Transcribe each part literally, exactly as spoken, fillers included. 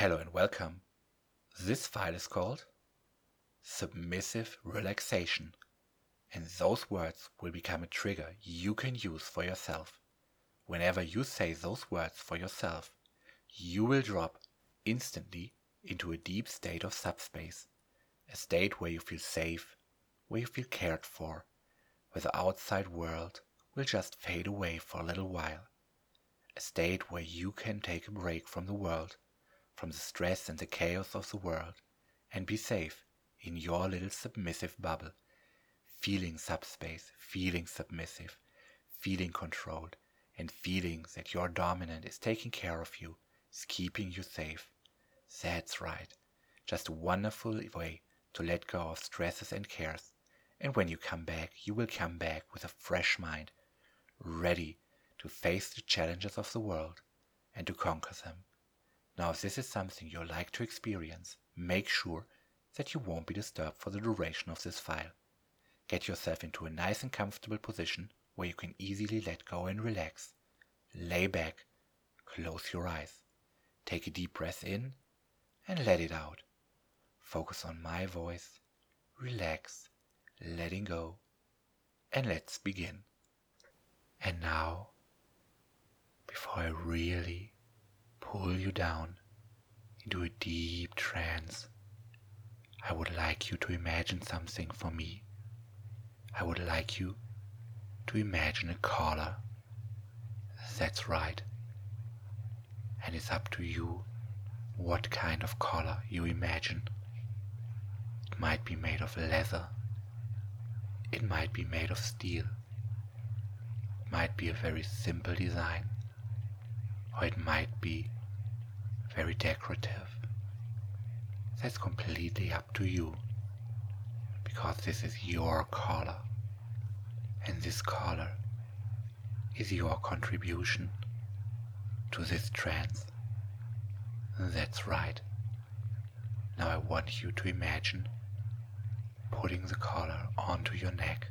Hello and welcome. This file is called Submissive Relaxation, and those words will become a trigger you can use for yourself. Whenever you say those words for yourself, you will drop instantly into a deep state of subspace, a state where you feel safe, where you feel cared for, where the outside world will just fade away for a little while, a state where you can take a break from the world, from the stress and the chaos of the world, and be safe in your little submissive bubble, feeling subspace, feeling submissive, feeling controlled, and feeling that your dominant is taking care of you, is keeping you safe. That's right. Just a wonderful way to let go of stresses and cares. And when you come back, you will come back with a fresh mind, ready to face the challenges of the world and to conquer them. Now, if this is something you like to experience, make sure that you won't be disturbed for the duration of this file. Get yourself into a nice and comfortable position where you can easily let go and relax. Lay back, close your eyes, take a deep breath in and let it out. Focus on my voice, relax, letting go, and let's begin. And now, before I really pull you down into a deep trance, I would like you to imagine something for me. I would like you to imagine a collar. That's right. And it's up to you what kind of collar you imagine. It might be made of leather. It might be made of steel. It might be a very simple design. Or it might be very decorative. That's completely up to you, because this is your collar, and this collar is your contribution to this trance. That's right. Now I want you to imagine putting the collar onto your neck.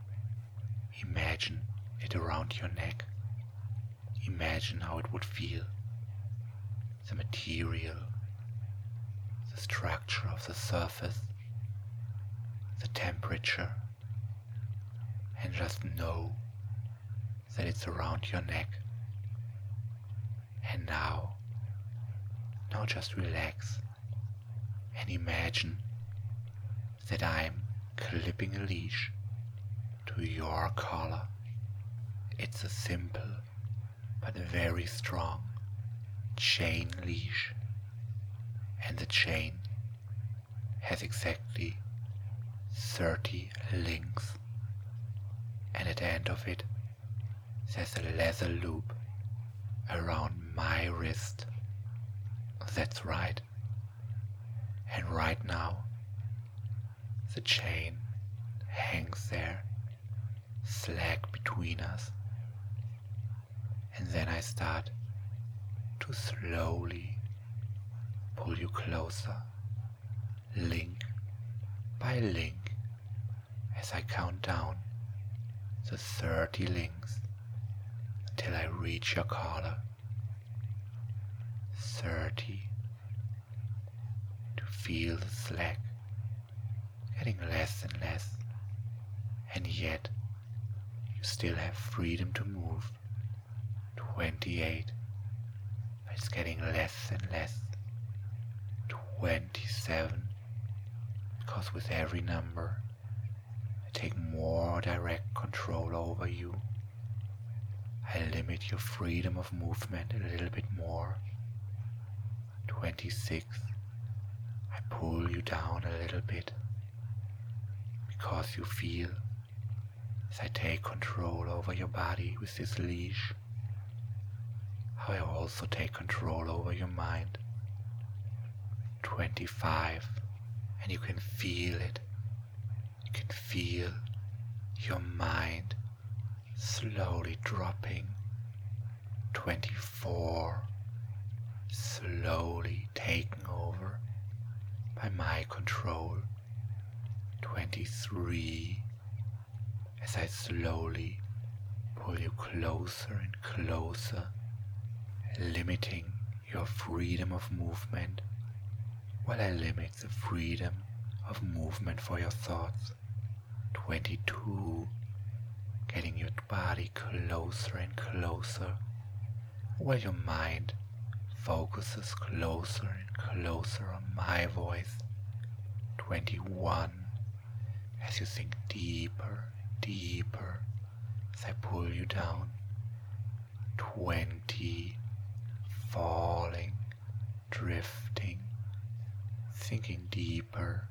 Imagine it around your neck. Imagine how it would feel. The material, the structure of the surface, the temperature, and just know that it's around your neck. And now, now just relax and imagine that I'm clipping a leash to your collar. It's a simple but very strong chain leash, and the chain has exactly thirty links, and at the end of it there's a leather loop around my wrist. That's right. And right now the chain hangs there, slack between us, and then I start to slowly pull you closer, link by link, as I count down the thirty links until I reach your collar. Thirty. To feel the slack getting less and less, and yet you still have freedom to move. Twenty-eight. It's getting less and less. Twenty-seven. Because with every number I take more direct control over you. I limit your freedom of movement a little bit more. Twenty-six. I pull you down a little bit, because you feel, as I take control over your body with this leash, how I also take control over your mind. Twenty-five. And you can feel it. You can feel your mind slowly dropping. Twenty-four. Slowly taken over by my control. Twenty-three. As I slowly pull you closer and closer, limiting your freedom of movement, while I limit the freedom of movement for your thoughts. twenty-two. Getting your body closer and closer, while your mind focuses closer and closer on my voice. twenty-one. As you sink deeper, deeper, as I pull you down. twenty. Falling, drifting, sinking deeper.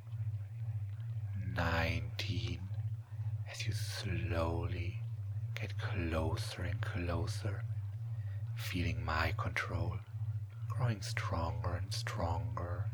nineteen. As you slowly get closer and closer, feeling my control, growing stronger and stronger.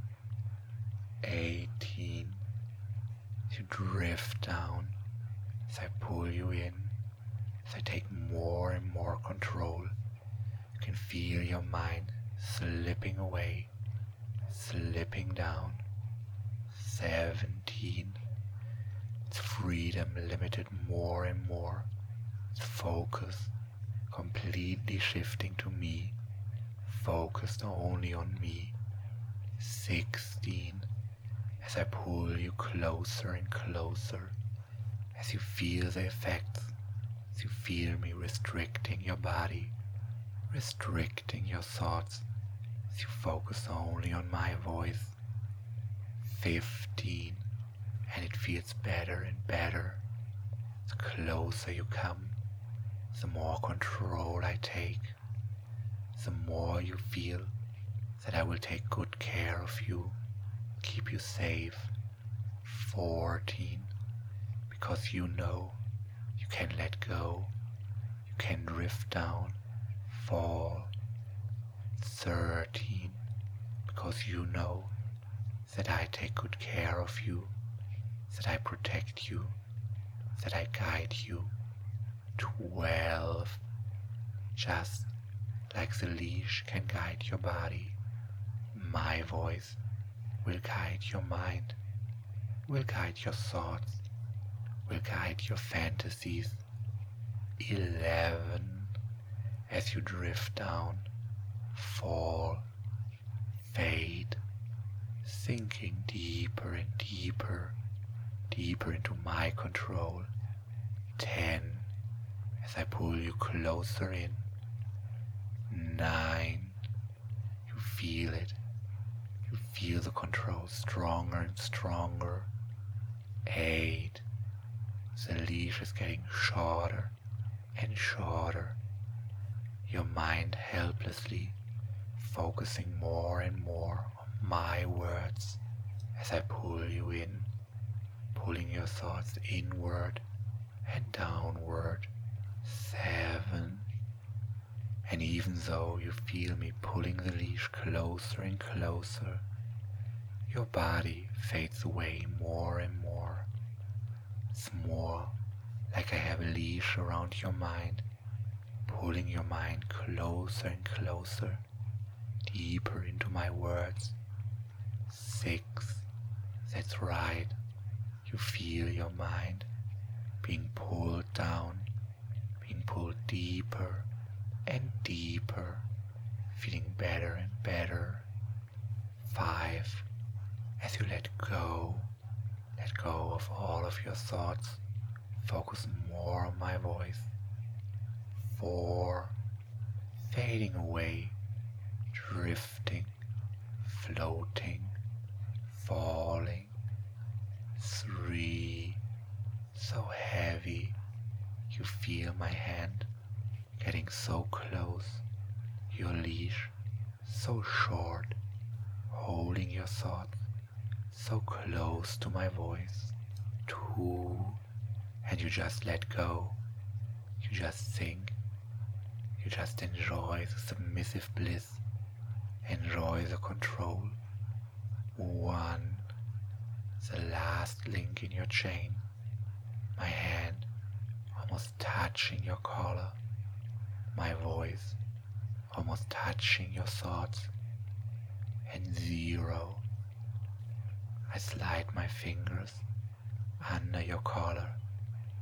eighteen. As you drift down, as I pull you in, as I take more and more control, you can feel your mind slipping away, slipping down. seventeen. Its freedom limited more and more, its focus completely shifting to me, focused only on me. sixteen. As I pull you closer and closer, as you feel the effects, as you feel me restricting your body, restricting your thoughts, as you focus only on my voice. fifteen. And it feels better and better. The closer you come, the more control I take, the more you feel that I will take good care of you, keep you safe. fourteen. Because you know you can let go, you can drift down, fall. thirteen. Because you know that I take good care of you, that I protect you, that I guide you. twelve. Just like the leash can guide your body, my voice will guide your mind, will guide your thoughts, will guide your fantasies. eleven. As you drift down, fall, fade, sinking deeper and deeper, deeper into my control. ten. As I pull you closer in. nine. You feel it. You feel the control stronger and stronger. eight. The leash is getting shorter and shorter. Your mind helplessly focusing more and more on my words as I pull you in, pulling your thoughts inward and downward. seven. And even though you feel me pulling the leash closer and closer, your body fades away more and more. It's more like I have a leash around your mind, pulling your mind closer and closer, deeper into my words. Six. That's right. You feel your mind being pulled down, being pulled deeper and deeper, feeling better and better. Five. As you let go, let go of all of your thoughts, focus more on my voice. Four. Fading away, drifting, floating, falling. Three. So heavy, you feel my hand getting so close, your leash so short, holding your thoughts so close to my voice. Two. And you just let go, you just sink, you just enjoy the submissive bliss, enjoy the control. One. The last link in your chain, my hand almost touching your collar, my voice almost touching your thoughts. And zero. I slide my fingers under your collar,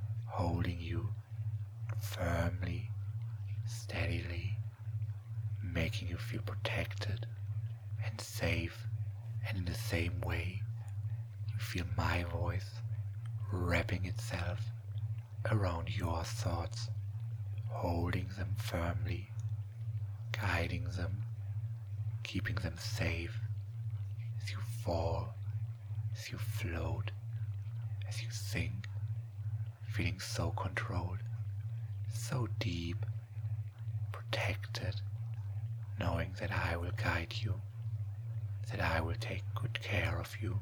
holding you firmly, steadily, making you feel protected and safe, and in the same way you feel my voice wrapping itself around your thoughts, holding them firmly, guiding them, keeping them safe as you fall, as you float, as you sink, feeling so controlled, so deep, protected, knowing that I will guide you, that I will take good care of you.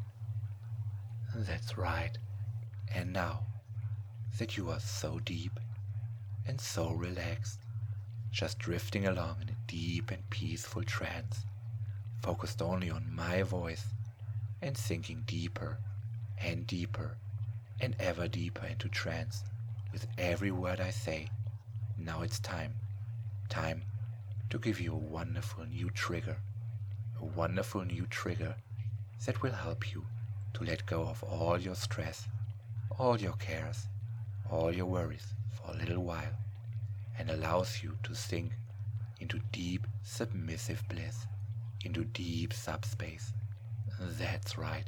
That's right. And now that you are so deep and so relaxed, just drifting along in a deep and peaceful trance, focused only on my voice and sinking deeper and deeper and ever deeper into trance with every word I say, now it's time, time to give you a wonderful new trigger, a wonderful new trigger that will help you to let go of all your stress, all your cares, all your worries for a little while, and allows you to sink into deep submissive bliss, into deep subspace. That's right.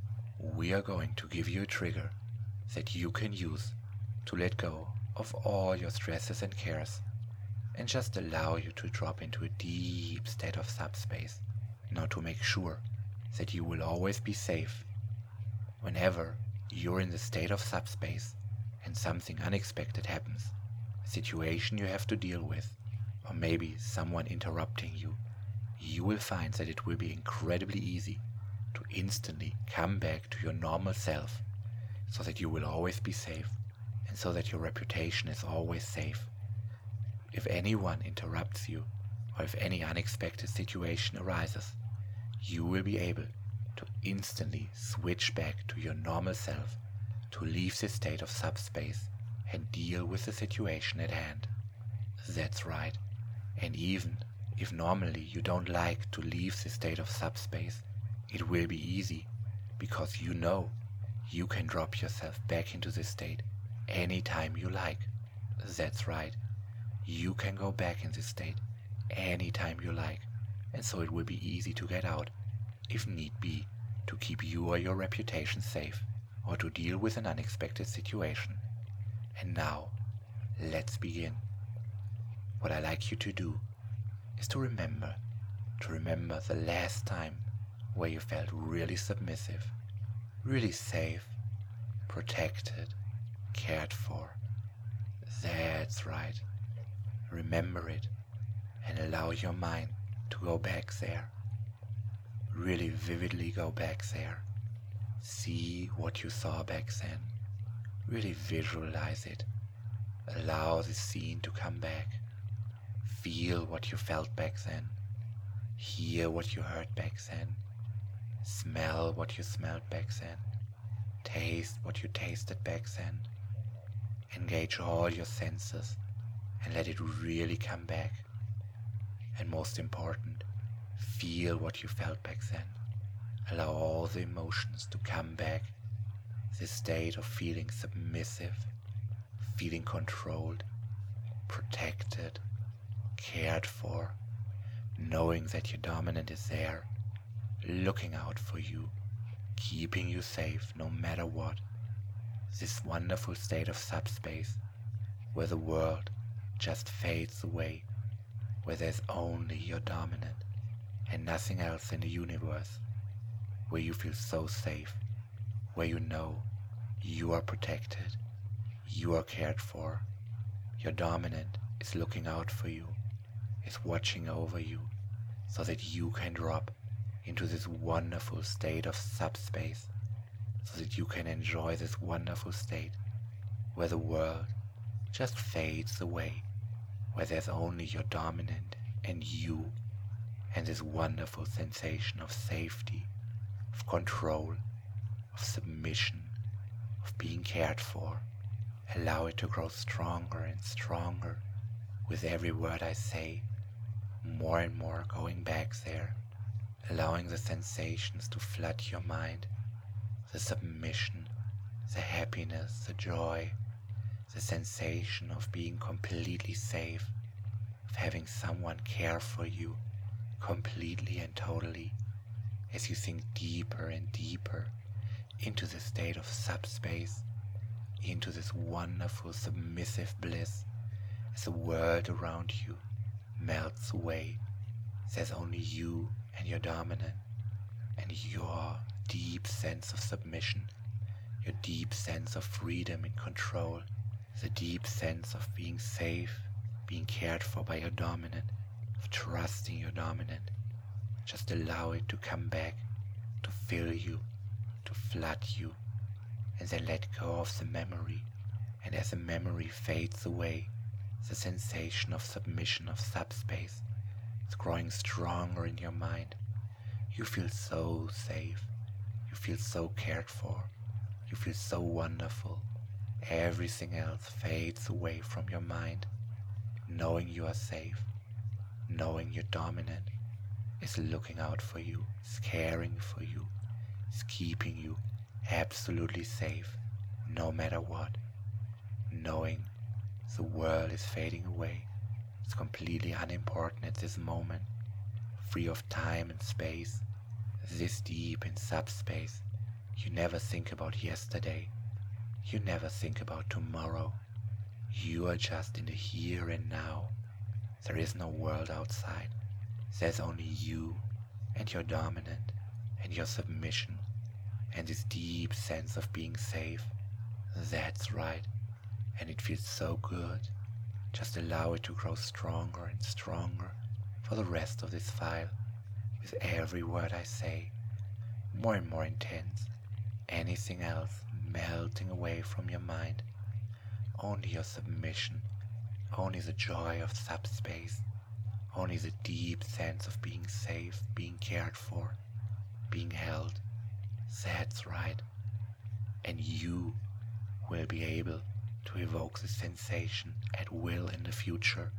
We are going to give you a trigger that you can use to let go of all your stresses and cares, and just allow you to drop into a deep state of subspace. Now, to make sure that you will always be safe, whenever you're in the state of subspace and something unexpected happens, a situation you have to deal with, or maybe someone interrupting you, you will find that it will be incredibly easy to instantly come back to your normal self, so that you will always be safe, and so that your reputation is always safe. If anyone interrupts you, or if any unexpected situation arises, you will be able to instantly switch back to your normal self, to leave this state of subspace and deal with the situation at hand. That's right. And even if normally you don't like to leave this state of subspace, it will be easy, because you know you can drop yourself back into this state anytime you like. That's right. You can go back in this state anytime you like, and so it will be easy to get out, if need be, to keep you or your reputation safe, or to deal with an unexpected situation. And now, let's begin. What I like you to do is to remember, to remember the last time where you felt really submissive, really safe, protected, cared for. That's right. Remember it and allow your mind to go back there. Really vividly go back there. See what you saw back then. Really visualize it. Allow the scene to come back. Feel what you felt back then. Hear what you heard back then. Smell what you smelled back then. Taste what you tasted back then. Engage all your senses and let it really come back. And most important, feel what you felt back then. Allow all the emotions to come back. This state of feeling submissive, feeling controlled, protected, cared for, knowing that your dominant is there, looking out for you, keeping you safe no matter what. This wonderful state of subspace where the world just fades away, where there's only your dominant and nothing else in the universe, where you feel so safe, where you know you are protected, you are cared for, your dominant is looking out for you, is watching over you, so that you can drop into this wonderful state of subspace, so that you can enjoy this wonderful state where the world just fades away, where there's only your dominant and you, and this wonderful sensation of safety, of control, of submission, of being cared for. Allow it to grow stronger and stronger with every word I say, more and more going back there, allowing the sensations to flood your mind, the submission, the happiness, the joy, the sensation of being completely safe, of having someone care for you completely and totally as you sink deeper and deeper into the state of subspace, into this wonderful submissive bliss as the world around you melts away. There's only you and your dominant and your deep sense of submission, your deep sense of freedom and control, the deep sense of being safe, being cared for by your dominant, of trusting your dominant. Just allow it to come back, to fill you, to flood you, and then let go of the memory. And as the memory fades away, the sensation of submission, of subspace, is growing stronger in your mind. You feel so safe, you feel so cared for, you feel so wonderful. Everything else fades away from your mind, knowing you are safe, knowing your dominant is looking out for you, is caring for you, is keeping you absolutely safe, no matter what, knowing the world is fading away, it's completely unimportant at this moment, free of time and space, this deep in subspace. You never think about yesterday, you never think about tomorrow, you are just in the here and now. There is no world outside, there's only you and your dominant and your submission and this deep sense of being safe. That's right, and it feels so good. Just allow it to grow stronger and stronger for the rest of this file, with every word I say, more and more intense, anything else melting away from your mind, only your submission, only the joy of subspace, only the deep sense of being safe, being cared for, being held. That's right, and you will be able to evoke the sensation at will in the future.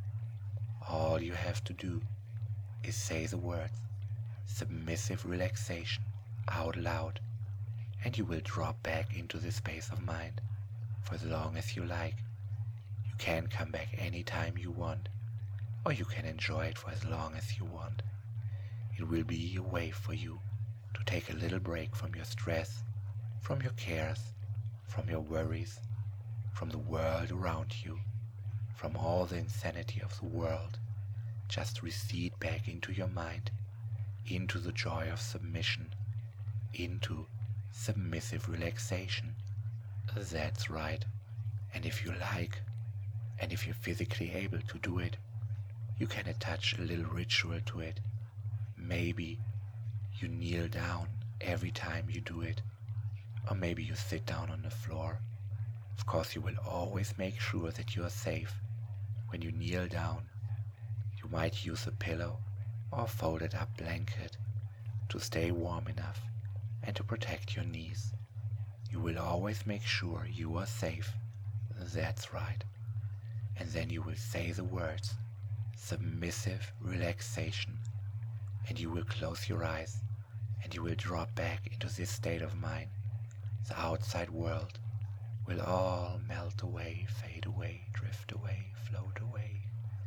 All you have to do is say the words submissive relaxation out loud, and you will drop back into this space of mind for as long as you like. You can come back anytime you want, or you can enjoy it for as long as you want. It will be a way for you to take a little break from your stress, from your cares, from your worries, from the world around you, from all the insanity of the world. Just recede back into your mind, into the joy of submission, into submissive relaxation. That's right. And if you like, and if you're physically able to do it, you can attach a little ritual to it. Maybe you kneel down every time you do it, or maybe you sit down on the floor. Of course, you will always make sure that you are safe. When you kneel down, you might use a pillow or a folded up blanket to stay warm enough and to protect your knees. You will always make sure you are safe. That's right. And then you will say the words submissive relaxation, and you will close your eyes and you will drop back into this state of mind. The outside world will all melt away, fade away, drift away, float away.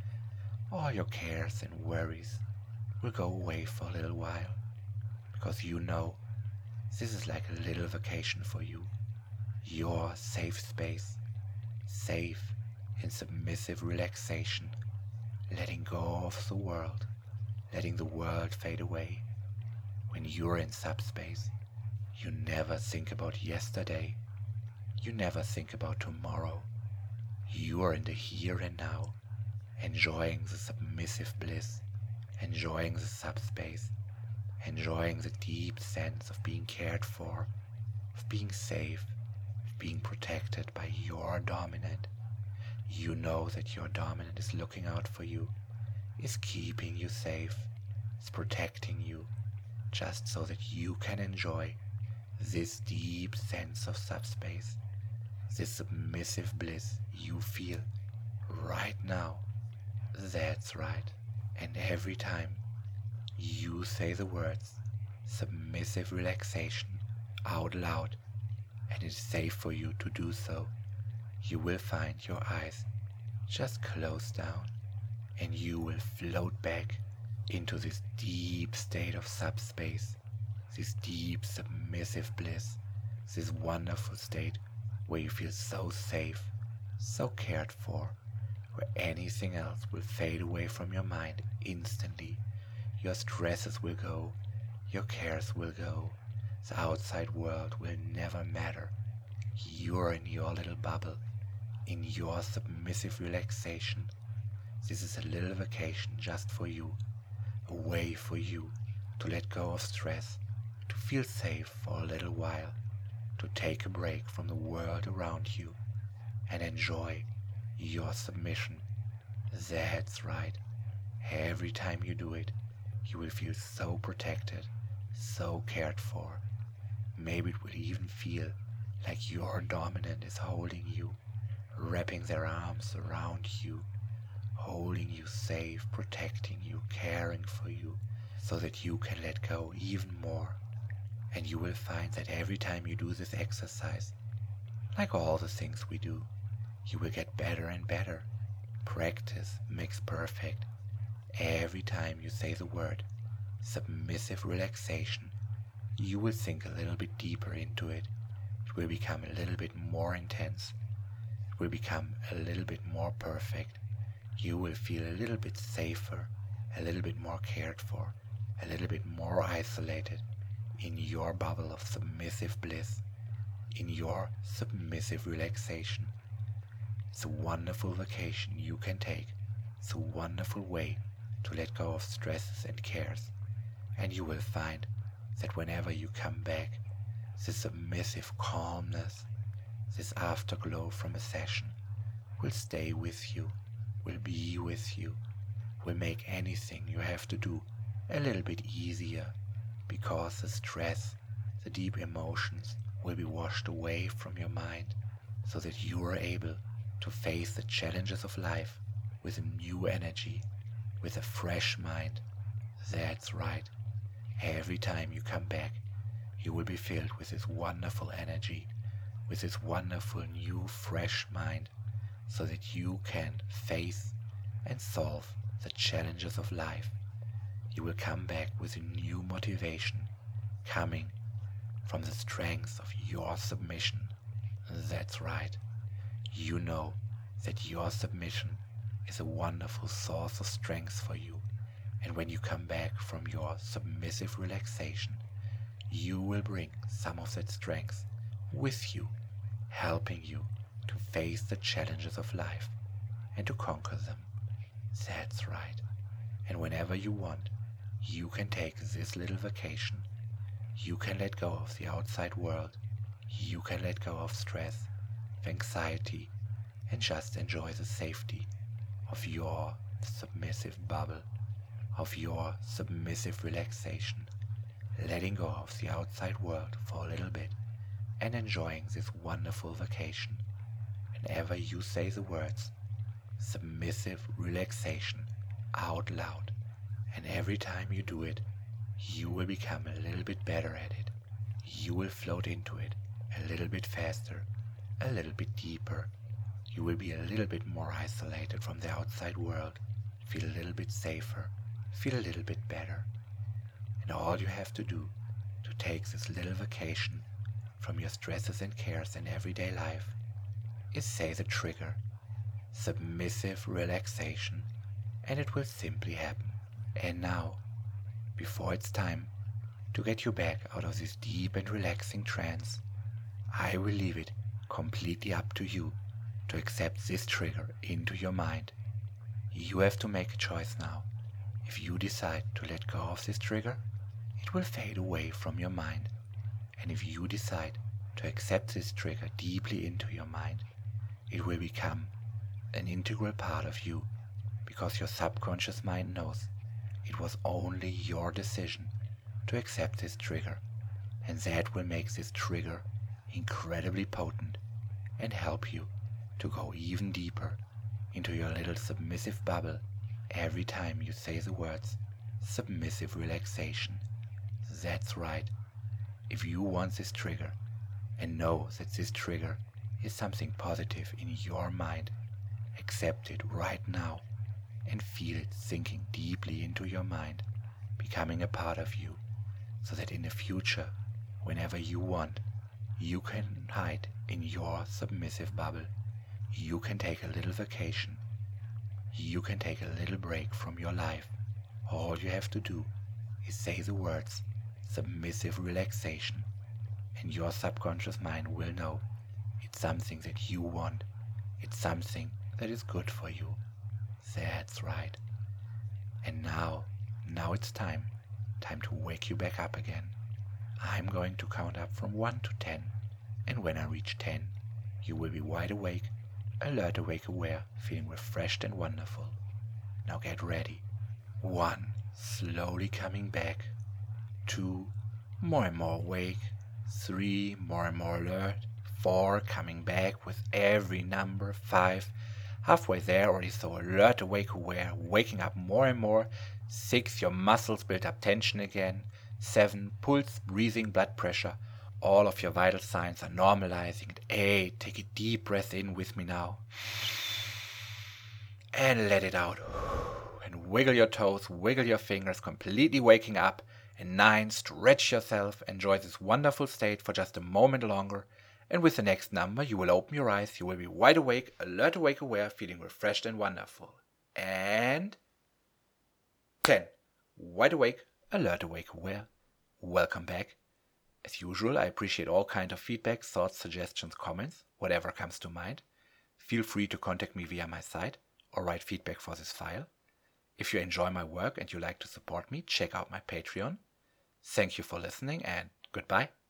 All your cares and worries will go away for a little while, because you know this is like a little vacation for you. Your safe space, safe in submissive relaxation, letting go of the world, letting the world fade away. When you're in subspace, you never think about yesterday. You never think about tomorrow. You are in the here and now, enjoying the submissive bliss, enjoying the subspace, enjoying the deep sense of being cared for, of being safe, of being protected by your dominant. You know that your dominant is looking out for you, is keeping you safe, is protecting you, just so that you can enjoy this deep sense of subspace, this submissive bliss you feel right now. That's right. And every time you say the words submissive relaxation out loud, and it's safe for you to do so, you will find your eyes just close down, and you will float back into this deep state of subspace, this deep submissive bliss, this wonderful state where you feel so safe, so cared for, where anything else will fade away from your mind instantly. Your stresses will go, your cares will go, the outside world will never matter. You're in your little bubble, in your submissive relaxation. This is a little vacation just for you, a way for you to let go of stress, to feel safe for a little while, to take a break from the world around you and enjoy your submission. That's right. Every time you do it, you will feel so protected, so cared for. Maybe it will even feel like your dominant is holding you, wrapping their arms around you, holding you safe, protecting you, caring for you, so that you can let go even more. And you will find that every time you do this exercise, like all the things we do, you will get better and better. Practice makes perfect. Every time you say the word submissive relaxation, you will sink a little bit deeper into it. It will become a little bit more intense. It will become a little bit more perfect. You will feel a little bit safer, a little bit more cared for, a little bit more isolated in your bubble of submissive bliss, in your submissive relaxation. It's a wonderful vacation you can take. It's a wonderful way to let go of stresses and cares. And you will find that whenever you come back, this submissive calmness, this afterglow from a session will stay with you, will be with you, will make anything you have to do a little bit easier, because the stress, the deep emotions will be washed away from your mind, so that you are able to face the challenges of life with a new energy, with a fresh mind. That's right. Every time you come back, you will be filled with this wonderful energy, with this wonderful new fresh mind, so that you can face and solve the challenges of life. You will come back with a new motivation, coming from the strength of your submission. That's right. You know that your submission is a wonderful source of strength for you, and when you come back from your submissive relaxation, you will bring some of that strength with you, helping you to face the challenges of life and to conquer them. That's right. And whenever you want, you can take this little vacation. You can let go of the outside world. You can let go of stress, of anxiety, and just enjoy the safety of your submissive bubble, of your submissive relaxation, letting go of the outside world for a little bit and enjoying this wonderful vacation. Whenever you say the words submissive relaxation out loud, and every time you do it, you will become a little bit better at it. You will float into it a little bit faster, a little bit deeper. You will be a little bit more isolated from the outside world, feel a little bit safer, feel a little bit better. And all you have to do to take this little vacation from your stresses and cares in everyday life is say the trigger, submissive relaxation, and it will simply happen. And now, before it's time to get you back out of this deep and relaxing trance, I will leave it completely up to you to accept this trigger into your mind. You have to make a choice now. If you decide to let go of this trigger, it will fade away from your mind. And if you decide to accept this trigger deeply into your mind, it will become an integral part of you, because your subconscious mind knows it was only your decision to accept this trigger, and that will make this trigger incredibly potent and help you to go even deeper into your little submissive bubble every time you say the words submissive relaxation. That's right. If you want this trigger and know that this trigger is something positive in your mind, accept it right now. and feel it sinking deeply into your mind, becoming a part of you, so that in the future, whenever you want, you can hide in your submissive bubble. You can take a little vacation. You can take a little break from your life. All you have to do is say the words submissive relaxation, and your subconscious mind will know it's something that you want. It's something that is good for you. That's right. And now, now it's time. Time to wake you back up again. I'm going to count up from one to ten. And when I reach ten, you will be wide awake, alert, awake, aware, feeling refreshed and wonderful. Now get ready. One, slowly coming back. Two, more and more awake. Three, more and more alert. Four, coming back with every number. Five, halfway there, already so alert, awake, aware, waking up more and more. Six, your muscles build up tension again. Seven, pulse, breathing, blood pressure. All of your vital signs are normalizing. And eight, take a deep breath in with me now. And let it out. And wiggle your toes, wiggle your fingers, completely waking up. And nine, stretch yourself, enjoy this wonderful state for just a moment longer. And with the next number, you will open your eyes, you will be wide awake, alert, awake, aware, feeling refreshed and wonderful. And ten, wide awake, alert, awake, aware. Welcome back. As usual, I appreciate all kinds of feedback, thoughts, suggestions, comments, whatever comes to mind. Feel free to contact me via my site or write feedback for this file. If you enjoy my work and you like to support me, check out my Patreon. Thank you for listening and goodbye.